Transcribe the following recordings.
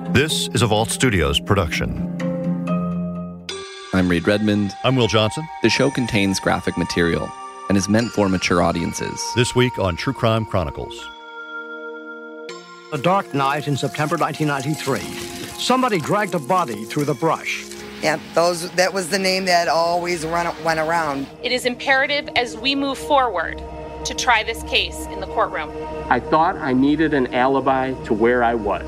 This is a Vault Studios production. I'm Reed Redmond. I'm Will Johnson. The show contains graphic material and is meant for mature audiences. This week on True Crime Chronicles. A dark night in September 1993. Somebody dragged a body through the brush. Yeah, that was the name that always went around. It is imperative as we move forward to try this case in the courtroom. I thought I needed an alibi to where I was.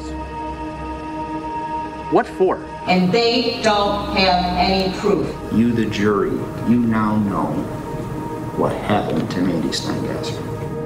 What for? And they don't have any proof. You, the jury, you now know what happened to Mandy Steingasser.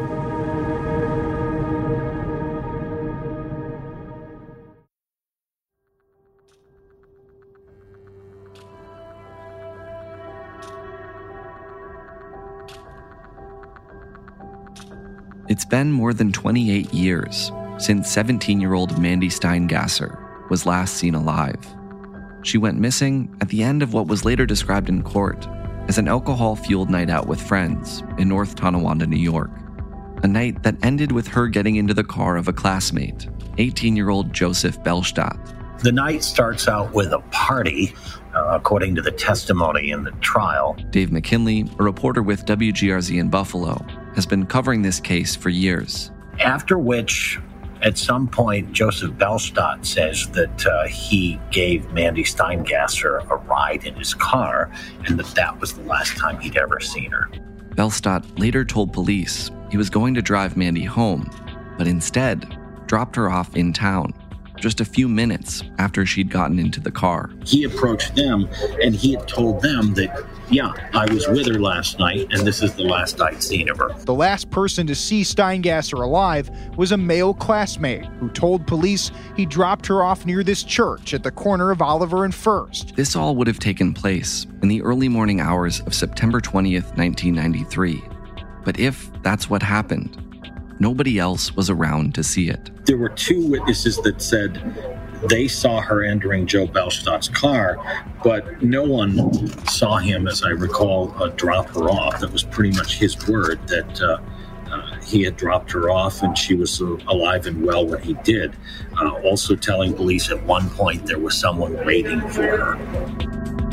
It's been more than 28 years since 17-year-old Mandy Steingasser was last seen alive. She went missing at the end of what was later described in court as an alcohol-fueled night out with friends in North Tonawanda, New York. A night that ended with her getting into the car of a classmate, 18-year-old Joseph Bellstadt. The night starts out with a party, according to the testimony in the trial. Dave McKinley, a reporter with WGRZ in Buffalo, has been covering this case for years. After which, at some point, Joseph Bellstadt says that he gave Mandy Steingasser a ride in his car, and that was the last time he'd ever seen her. Bellstadt later told police he was going to drive Mandy home, but instead dropped her off in town just a few minutes after she'd gotten into the car. He approached them, and he had told them that, yeah, I was with her last night, and this is the last I'd seen of her. The last person to see Steingasser alive was a male classmate who told police he dropped her off near this church at the corner of Oliver and First. This all would have taken place in the early morning hours of September 20th, 1993. But if that's what happened, nobody else was around to see it. There were two witnesses that said they saw her entering Joe Bellstadt's car, but no one saw him, as I recall, drop her off. That was pretty much his word that he had dropped her off and she was alive and well when he did. Also telling police at one point there was someone waiting for her.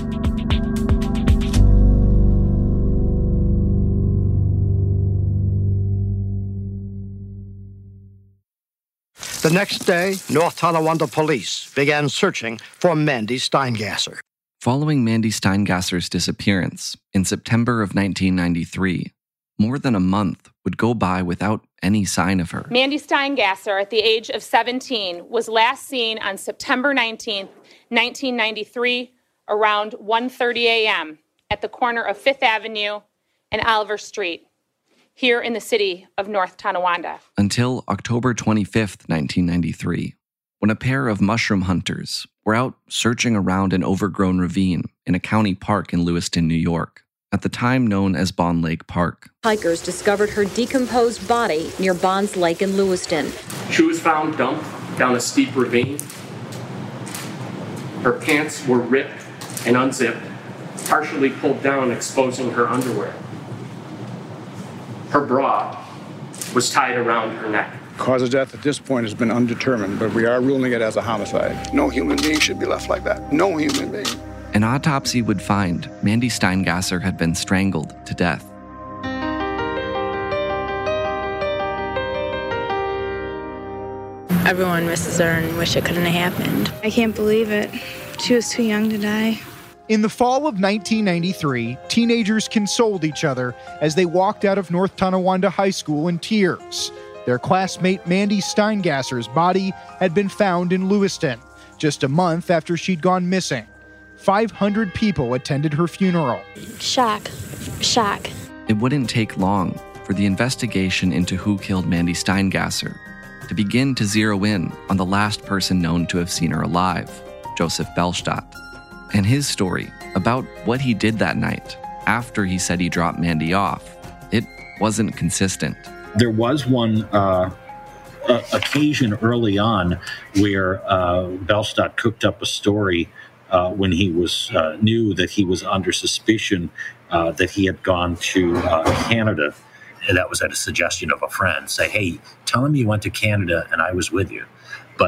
The next day, North Tonawanda police began searching for Mandy Steingasser. Following Mandy Steingasser's disappearance in September of 1993, more than a month would go by without any sign of her. Mandy Steingasser, at the age of 17, was last seen on September 19th, 1993, around 1:30 a.m. at the corner of Fifth Avenue and Oliver Street, here in the city of North Tonawanda. Until October 25th, 1993, when a pair of mushroom hunters were out searching around an overgrown ravine in a county park in Lewiston, New York, at the time known as Bond Lake Park. Hikers discovered her decomposed body near Bonds Lake in Lewiston. She was found dumped down a steep ravine. Her pants were ripped and unzipped, partially pulled down, exposing her underwear. Her bra was tied around her neck. Cause of death at this point has been undetermined, but we are ruling it as a homicide. No human being should be left like that. No human being. An autopsy would find Mandy Steingasser had been strangled to death. Everyone misses her and wish it couldn't have happened. I can't believe it. She was too young to die. In the fall of 1993, teenagers consoled each other as they walked out of North Tonawanda High School in tears. Their classmate Mandy Steingasser's body had been found in Lewiston, just a month after she'd gone missing. 500 people attended her funeral. Shock. It wouldn't take long for the investigation into who killed Mandy Steingasser to begin to zero in on the last person known to have seen her alive, Joseph Bellstadt. And his story about what he did that night after he said he dropped Mandy off, it wasn't consistent. There was one occasion early on where Bellstadt cooked up a story when he was knew that he was under suspicion that he had gone to Canada. And that was at a suggestion of a friend. Say, hey, tell him you went to Canada and I was with you. But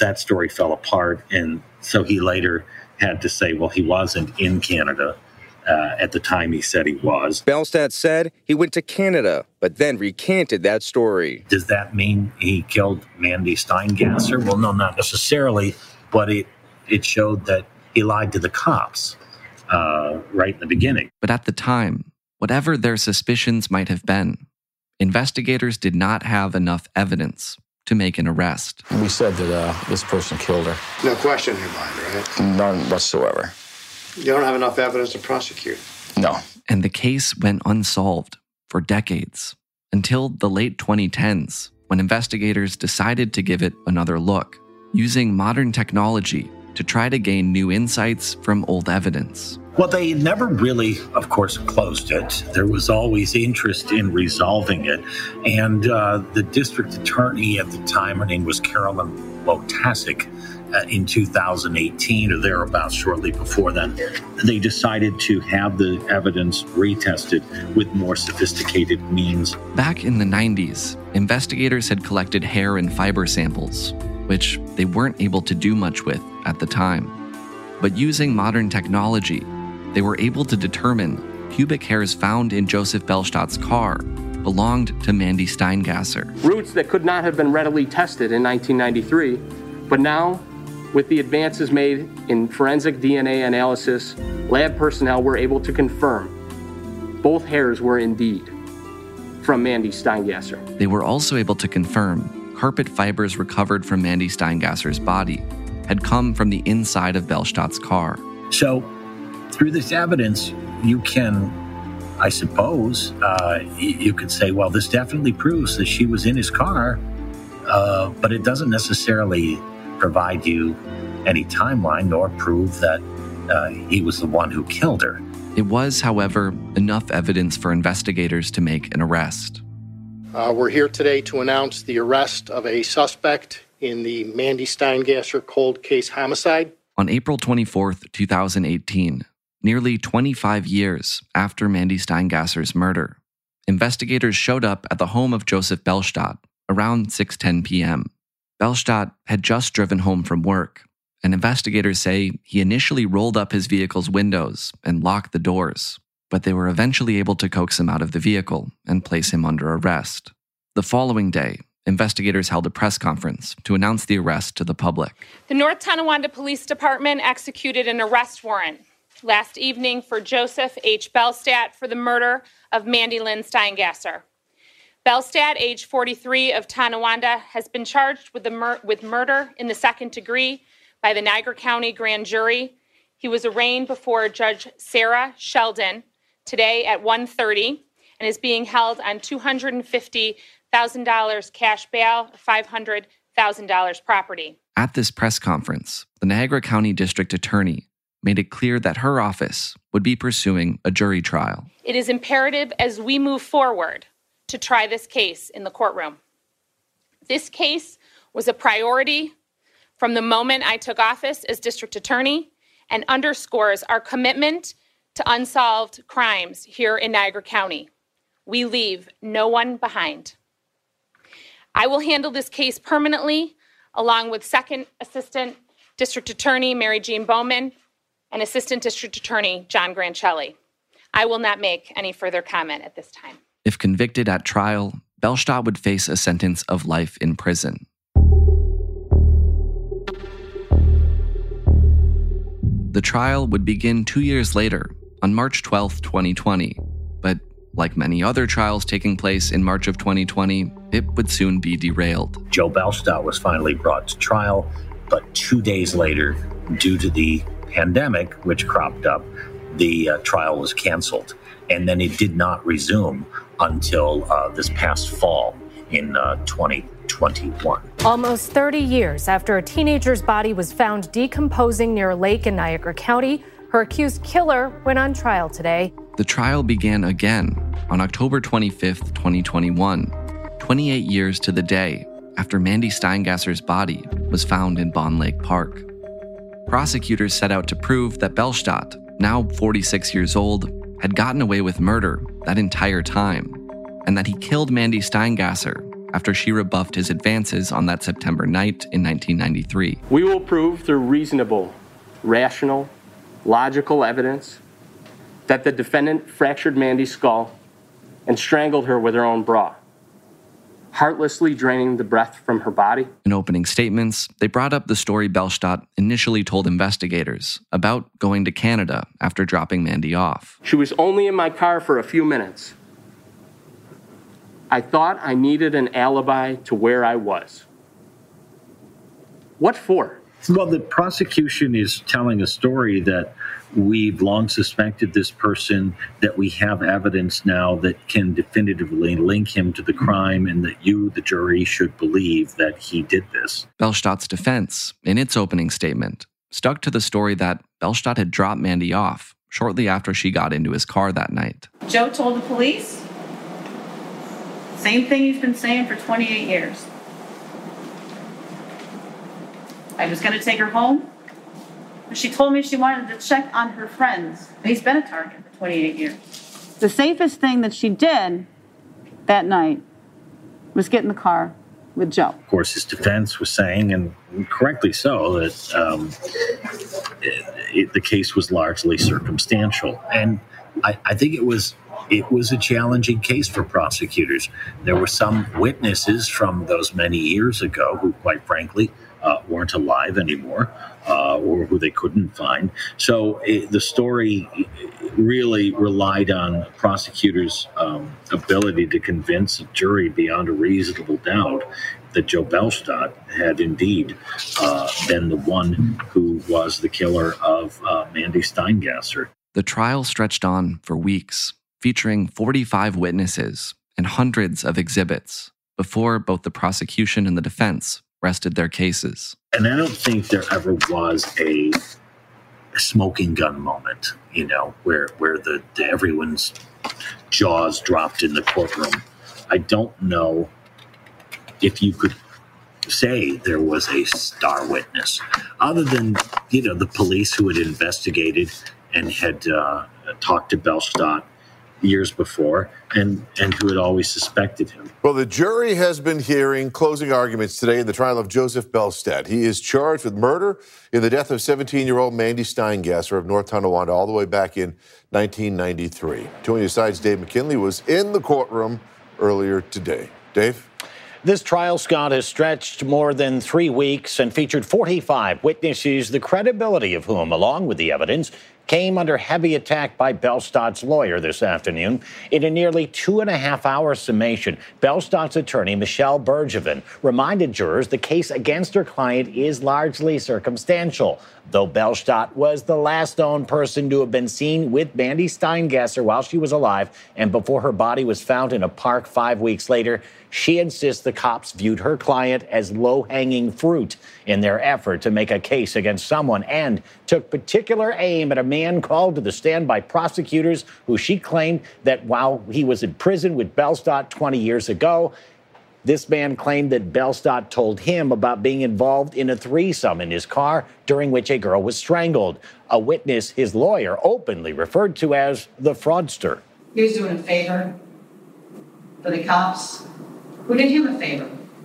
that story fell apart. And so he later had to say, well, he wasn't in Canada at the time he said he was. Bellstadt said he went to Canada, but then recanted that story. Does that mean he killed Mandy Steingasser? Well, no, not necessarily, but it showed that he lied to the cops right in the beginning. But at the time, whatever their suspicions might have been, investigators did not have enough evidence to make an arrest. We said that this person killed her. No question in your mind, right? None whatsoever. You don't have enough evidence to prosecute. No. And the case went unsolved for decades, until the late 2010s, when investigators decided to give it another look, using modern technology to try to gain new insights from old evidence. Well, they never really, of course, closed it. There was always interest in resolving it. And the district attorney at the time, her name was Carolyn Wojtasek, in 2018 or thereabouts, shortly before then, they decided to have the evidence retested with more sophisticated means. Back in the 90s, investigators had collected hair and fiber samples, which they weren't able to do much with at the time. But using modern technology, they were able to determine pubic hairs found in Joseph Bellstadt's car belonged to Mandy Steingasser. Roots that could not have been readily tested in 1993, but now, with the advances made in forensic DNA analysis, lab personnel were able to confirm both hairs were indeed from Mandy Steingasser. They were also able to confirm carpet fibers recovered from Mandy Steingasser's body had come from the inside of Bellstadt's car. So, through this evidence, you can, I suppose, you could say, well, this definitely proves that she was in his car, but it doesn't necessarily provide you any timeline nor prove that he was the one who killed her. It was, however, enough evidence for investigators to make an arrest. We're here today to announce the arrest of a suspect in the Mandy Steingasser cold case homicide. On April 24th, 2018, nearly 25 years after Mandy Steingasser's murder, investigators showed up at the home of Joseph Bellstadt around 6:10 p.m. Bellstadt had just driven home from work, and investigators say he initially rolled up his vehicle's windows and locked the doors, but they were eventually able to coax him out of the vehicle and place him under arrest. The following day, investigators held a press conference to announce the arrest to the public. The North Tonawanda Police Department executed an arrest warrant last evening for Joseph H. Bellstadt for the murder of Mandy Lynn Steingasser. Bellstadt, age 43, of Tonawanda, has been charged with murder in the second degree by the Niagara County Grand Jury. He was arraigned before Judge Sarah Sheldon today at 1:30 and is being held on $250,000 cash bail, $500,000 property. At this press conference, the Niagara County District Attorney made it clear that her office would be pursuing a jury trial. It is imperative as we move forward to try this case in the courtroom. This case was a priority from the moment I took office as district attorney and underscores our commitment to unsolved crimes here in Niagara County. We leave no one behind. I will handle this case permanently, along with Second Assistant District Attorney Mary Jean Bowman and Assistant District Attorney John Grancelli. I will not make any further comment at this time. If convicted at trial, Bellstadt would face a sentence of life in prison. The trial would begin 2 years later, on March 12, 2020. But like many other trials taking place in March of 2020, it would soon be derailed. Joe Bellstadt was finally brought to trial, but 2 days later, due to the pandemic, which cropped up, the trial was canceled. And then it did not resume until this past fall in 2021. Almost 30 years after a teenager's body was found decomposing near a lake in Niagara County, her accused killer went on trial today. The trial began again on October 25th, 2021, 28 years to the day after Mandy Steingasser's body was found in Bond Lake Park. Prosecutors set out to prove that Bellstadt, now 46 years old, had gotten away with murder that entire time, and that he killed Mandy Steingasser after she rebuffed his advances on that September night in 1993. We will prove through reasonable, rational, logical evidence that the defendant fractured Mandy's skull and strangled her with her own bra, heartlessly draining the breath from her body. In opening statements, they brought up the story Bellstadt initially told investigators about going to Canada after dropping Mandy off. She was only in my car for a few minutes. I thought I needed an alibi to where I was. What for? Well, the prosecution is telling a story that we've long suspected this person, that we have evidence now that can definitively link him to the crime, and that you, the jury, should believe that he did this. Bellstadt's defense, in its opening statement, stuck to the story that Bellstadt had dropped Mandy off shortly after she got into his car that night. Joe told the police, same thing he's been saying for 28 years. I was going to take her home. She told me she wanted to check on her friends. He's been a target for 28 years. The safest thing that she did that night was get in the car with Joe. Of course, his defense was saying, and correctly so, that the case was largely circumstantial. And I think it was a challenging case for prosecutors. There were some witnesses from those many years ago who, quite frankly, weren't alive anymore, or who they couldn't find. So the story really relied on prosecutors' ability to convince a jury beyond a reasonable doubt that Joe Bellstadt had indeed been the one who was the killer of Mandy Steingasser. The trial stretched on for weeks, featuring 45 witnesses and hundreds of exhibits, before both the prosecution and the defense rested their cases. And I don't think there ever was a smoking gun moment, where everyone's jaws dropped in the courtroom. I don't know if you could say there was a star witness, other than, the police who had investigated and had talked to Bellstadt years before, and who had always suspected him. Well, the jury has been hearing closing arguments today in the trial of Joseph Bellstadt. He is charged with murder in the death of 17-year-old Mandy Steingasser of North Tonawanda all the way back in 1993. Joining us side's Dave McKinley was in the courtroom earlier today. Dave? This trial, Scott, has stretched more than 3 weeks and featured 45 witnesses, the credibility of whom, along with the evidence, came under heavy attack by Bellstadt's lawyer this afternoon. In a nearly 2.5-hour summation, Bellstadt's attorney, Michelle Bergevin, reminded jurors the case against her client is largely circumstantial. Though Bellstadt was the last known person to have been seen with Mandy Steingasser while she was alive and before her body was found in a park 5 weeks later, she insists the cops viewed her client as low-hanging fruit in their effort to make a case against someone, and took particular aim at a man called to the stand by prosecutors who she claimed that while he was in prison with Bellstadt 20 years ago, this man claimed that Bellstadt told him about being involved in a threesome in his car during which a girl was strangled, a witness his lawyer openly referred to as the fraudster. He was doing a favor for the cops. Who did him a favor?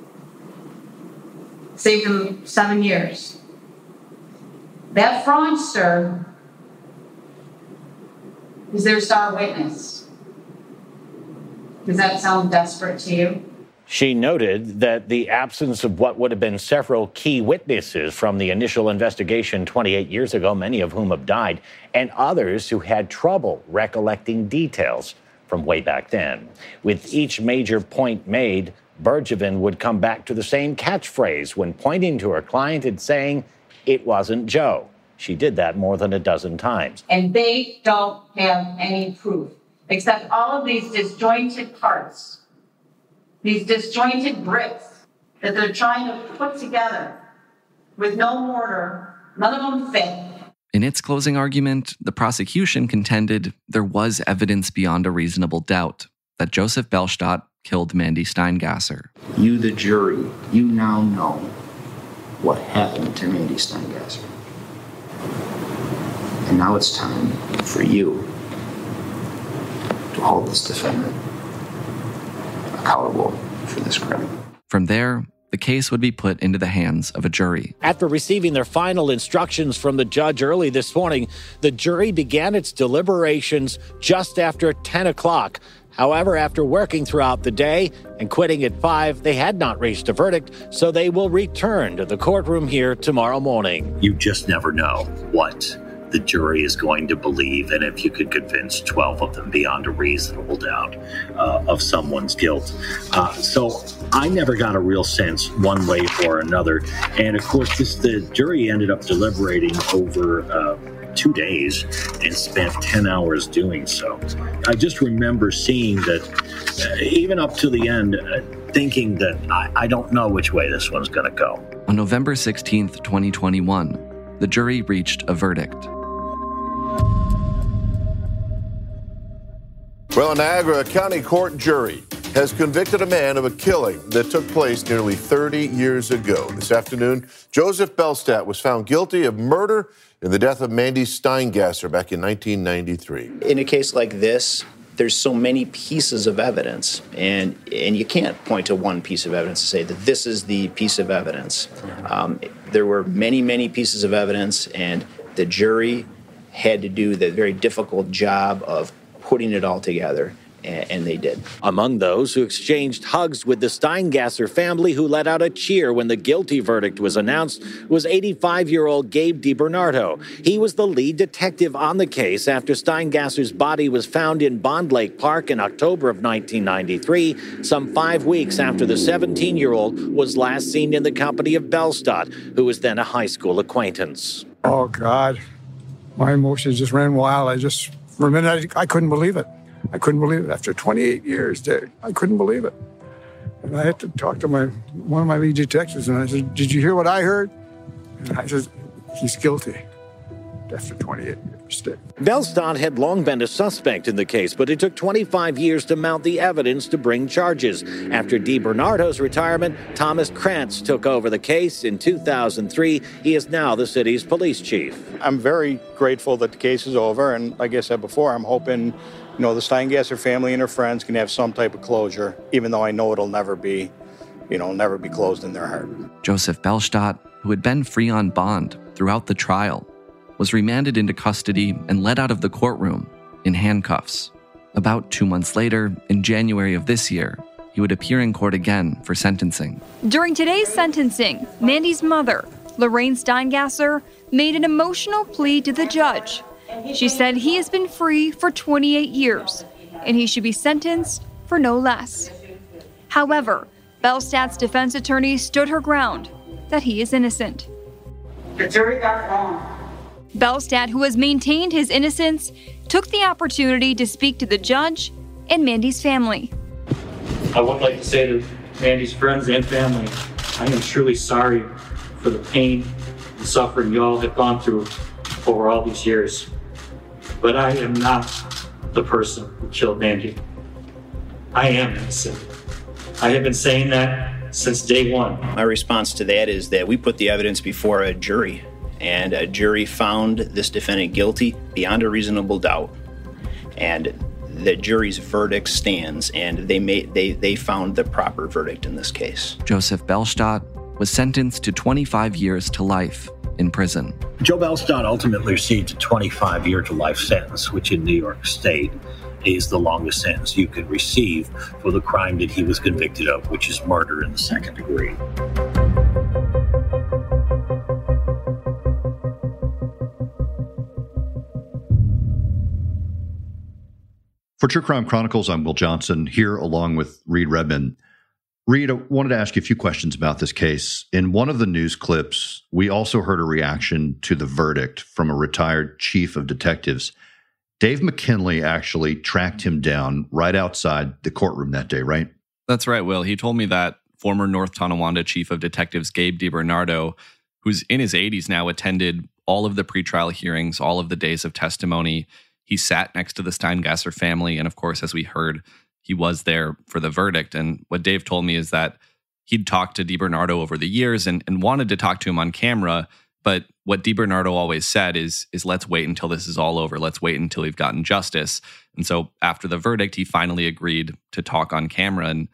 Saved him 7 years. That fraudster is their star witness. Does that sound desperate to you? She noted that the absence of what would have been several key witnesses from the initial investigation 28 years ago, many of whom have died, and others who had trouble recollecting details from way back then. With each major point made, Bergevin would come back to the same catchphrase when pointing to her client and saying, "It wasn't Joe." She did that more than a dozen times. And they don't have any proof, except all of these disjointed parts, these disjointed bricks that they're trying to put together with no mortar. None of them fit. In its closing argument, the prosecution contended there was evidence beyond a reasonable doubt that Joseph Bellstadt killed Mandy Steingasser. You, the jury, you now know what happened to Mandy Steingasser. And now it's time for you to hold this defendant accountable for for this crime. From there, the case would be put into the hands of a jury. After receiving their final instructions from the judge early this morning, the jury began its deliberations just after 10 o'clock. However, after working throughout the day and quitting at 5, they had not reached a verdict, so they will return to the courtroom here tomorrow morning. You just never know what the jury is going to believe, and if you could convince 12 of them beyond a reasonable doubt of someone's guilt. So I never got a real sense one way or another. And of course, the jury ended up deliberating over 2 days and spent 10 hours doing so. I just remember seeing that even up to the end, thinking that I don't know which way this one's going to go. On November 16th, 2021, the jury reached a verdict. Well, a Niagara County Court jury has convicted a man of a killing that took place nearly 30 years ago. This afternoon, Joseph Belstadt was found guilty of murder in the death of Mandy Steingasser back in 1993. In a case like this, there's so many pieces of evidence, and you can't point to one piece of evidence to say that this is the piece of evidence. There were many, many pieces of evidence, and the jury had to do the very difficult job of putting it all together, and they did. Among those who exchanged hugs with the Steingasser family, who let out a cheer when the guilty verdict was announced, was 85-year-old Gabe DiBernardo. He was the lead detective on the case after Steingasser's body was found in Bond Lake Park in October of 1993, some 5 weeks after the 17-year-old was last seen in the company of Belstadt, who was then a high school acquaintance. Oh, God. My emotions just ran wild. For a minute, I couldn't believe it. I couldn't believe it. After 28 years, Dave, I couldn't believe it. And I had to talk to one of my lead detectives, and I said, "Did you hear what I heard?" And I said, "He's guilty." After 28 years, Dave. Belstadt had long been a suspect in the case, but it took 25 years to mount the evidence to bring charges. After DiBernardo's retirement, Thomas Krantz took over the case. In 2003, he is now the city's police chief. I'm very grateful that the case is over, and like I said before, I'm hoping the Steingasser family and her friends can have some type of closure, even though I know it'll never be closed in their heart. Joseph Belstadt, who had been free on bond throughout the trial, was remanded into custody and led out of the courtroom in handcuffs. About 2 months later, in January of this year, he would appear in court again for sentencing. During today's sentencing, Mandy's mother, Lorraine Steingasser, made an emotional plea to the judge. She said he has been free for 28 years, and he should be sentenced for no less. However, Belstadt's defense attorney stood her ground that he is innocent. The jury got it wrong. Belstadt, who has maintained his innocence, took the opportunity to speak to the judge and Mandy's family. I would like to say to Mandy's friends and family, I am truly sorry for the pain and suffering you all have gone through over all these years. But I am not the person who killed Mandy. I am innocent. I have been saying that since day one. My response to that is that we put the evidence before a jury, and a jury found this defendant guilty beyond a reasonable doubt. And the jury's verdict stands, and they found the proper verdict in this case. Joseph Belstadt was sentenced to 25 years to life in prison. Joe Belstadt ultimately received a 25-year-to-life sentence, which in New York State is the longest sentence you can receive for the crime that he was convicted of, which is murder in the second degree. For True Crime Chronicles, I'm Will Johnson, here along with Reed Redman. Reed, I wanted to ask you a few questions about this case. In one of the news clips, we also heard a reaction to the verdict from a retired chief of detectives. Dave McKinley actually tracked him down right outside the courtroom that day, right? That's right, Will. He told me that former North Tonawanda chief of detectives Gabe DiBernardo, who's in his 80s now, attended all of the pretrial hearings, all of the days of testimony. He sat next to the Steingasser family. And of course, as we heard, he was there for the verdict. And what Dave told me is that he'd talked to DiBernardo over the years and wanted to talk to him on camera. But what DiBernardo always said is let's wait until this is all over. Let's wait until we've gotten justice. And so after the verdict, he finally agreed to talk on camera. And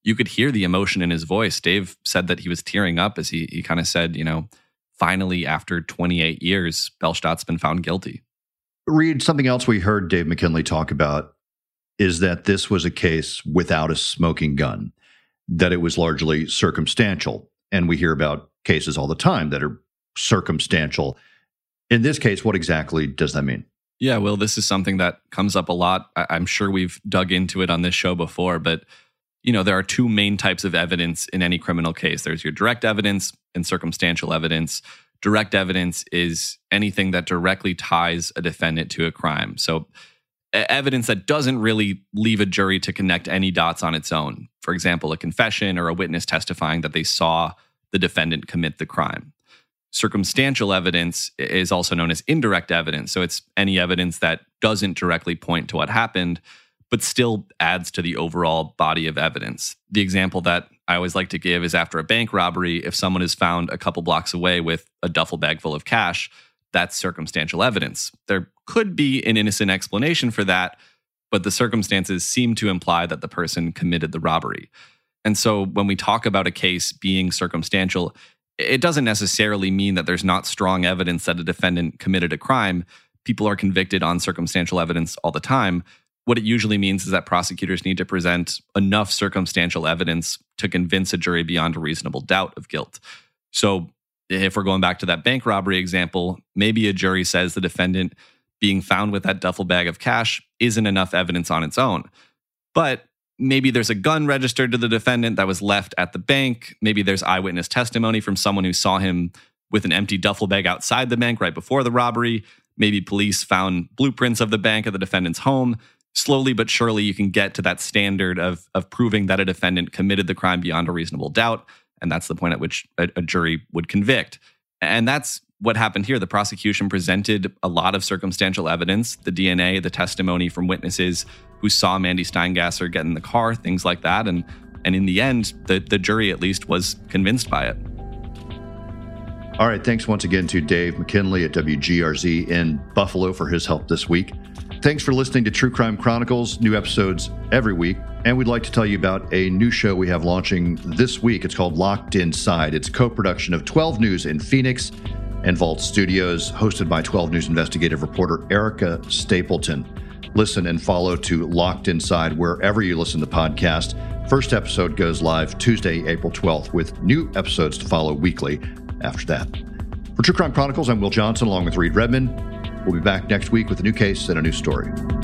you could hear the emotion in his voice. Dave said that he was tearing up as he kind of said, finally, after 28 years, Bellstadt's been found guilty. Reed, something else we heard Dave McKinley talk about is that this was a case without a smoking gun, that it was largely circumstantial. And we hear about cases all the time that are circumstantial. In this case, what exactly does that mean? Yeah, Will, this is something that comes up a lot. I'm sure we've dug into it on this show before, but there are two main types of evidence in any criminal case. There's your direct evidence and circumstantial evidence. Direct evidence is anything that directly ties a defendant to a crime. So evidence that doesn't really leave a jury to connect any dots on its own. For example, a confession or a witness testifying that they saw the defendant commit the crime. Circumstantial evidence is also known as indirect evidence. So it's any evidence that doesn't directly point to what happened, but still adds to the overall body of evidence. The example that I always like to give is after a bank robbery, if someone is found a couple blocks away with a duffel bag full of cash, that's circumstantial evidence. There could be an innocent explanation for that, but the circumstances seem to imply that the person committed the robbery. And so when we talk about a case being circumstantial, it doesn't necessarily mean that there's not strong evidence that a defendant committed a crime. People are convicted on circumstantial evidence all the time. What it usually means is that prosecutors need to present enough circumstantial evidence to convince a jury beyond a reasonable doubt of guilt. So if we're going back to that bank robbery example, maybe a jury says the defendant being found with that duffel bag of cash isn't enough evidence on its own. But maybe there's a gun registered to the defendant that was left at the bank. Maybe there's eyewitness testimony from someone who saw him with an empty duffel bag outside the bank right before the robbery. Maybe police found blueprints of the bank at the defendant's home. Slowly but surely, you can get to that standard of proving that a defendant committed the crime beyond a reasonable doubt. And that's the point at which a jury would convict. And that's what happened here. The prosecution presented a lot of circumstantial evidence, the DNA, the testimony from witnesses who saw Mandy Steingasser get in the car, things like that. And in the end, the jury at least was convinced by it. All right. Thanks once again to Dave McKinley at WGRZ in Buffalo for his help this week. Thanks for listening to True Crime Chronicles, new episodes every week. And we'd like to tell you about a new show we have launching this week. It's called Locked Inside. It's a co-production of 12 News in Phoenix and Vault Studios, hosted by 12 News investigative reporter Erica Stapleton. Listen and follow to Locked Inside wherever you listen to podcasts. First episode goes live Tuesday, April 12th, with new episodes to follow weekly after that. For True Crime Chronicles, I'm Will Johnson, along with Reed Redman. We'll be back next week with a new case and a new story.